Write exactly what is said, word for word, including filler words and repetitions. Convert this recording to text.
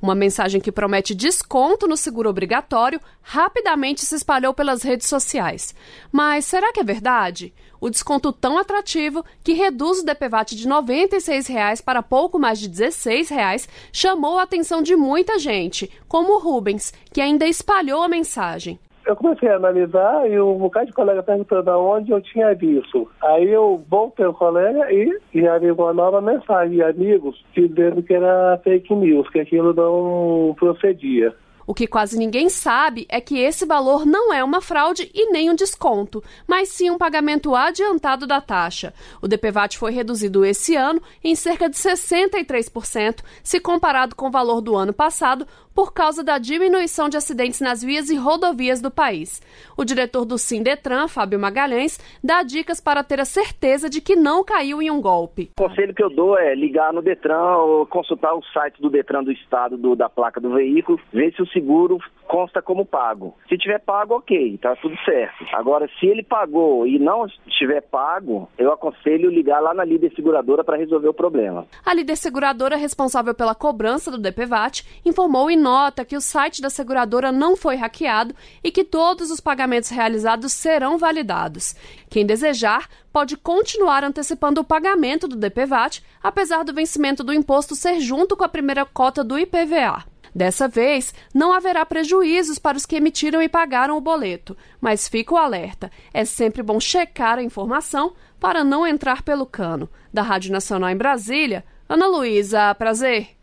Uma mensagem que promete desconto no seguro obrigatório rapidamente se espalhou pelas redes sociais. Mas será que é verdade? O desconto tão atrativo, que reduz o D P V A T de noventa e seis reais para pouco mais de dezesseis reais, chamou a atenção de muita gente, como o Rubens, que ainda espalhou a mensagem. Eu comecei a analisar e um bocado de colega perguntando aonde eu tinha visto. Aí eu voltei ao colega e, e havia uma nova mensagem de amigos dizendo que era fake news, que aquilo não procedia. O que quase ninguém sabe é que esse valor não é uma fraude e nem um desconto, mas sim um pagamento adiantado da taxa. O D P V A T foi reduzido esse ano em cerca de sessenta e três por cento, se comparado com o valor do ano passado, por causa da diminuição de acidentes nas vias e rodovias do país. O diretor do Sindetran, Fábio Magalhães, dá dicas para ter a certeza de que não caiu em um golpe. O conselho que eu dou é ligar no Detran ou consultar o site do Detran do estado do, da placa do veículo, ver se o seguro consta como pago. Se tiver pago, ok, tá tudo certo. Agora, se ele pagou e não estiver pago, eu aconselho ligar lá na Líder Seguradora para resolver o problema. A Líder Seguradora, responsável pela cobrança do D P V A T, informou em nota que o site da seguradora não foi hackeado e que todos os pagamentos realizados serão validados. Quem desejar pode continuar antecipando o pagamento do D P V A T, apesar do vencimento do imposto ser junto com a primeira cota do I P V A. Dessa vez, não haverá prejuízos para os que emitiram e pagaram o boleto, mas fica o alerta. É sempre bom checar a informação para não entrar pelo cano. Da Rádio Nacional em Brasília, Ana Luísa, prazer.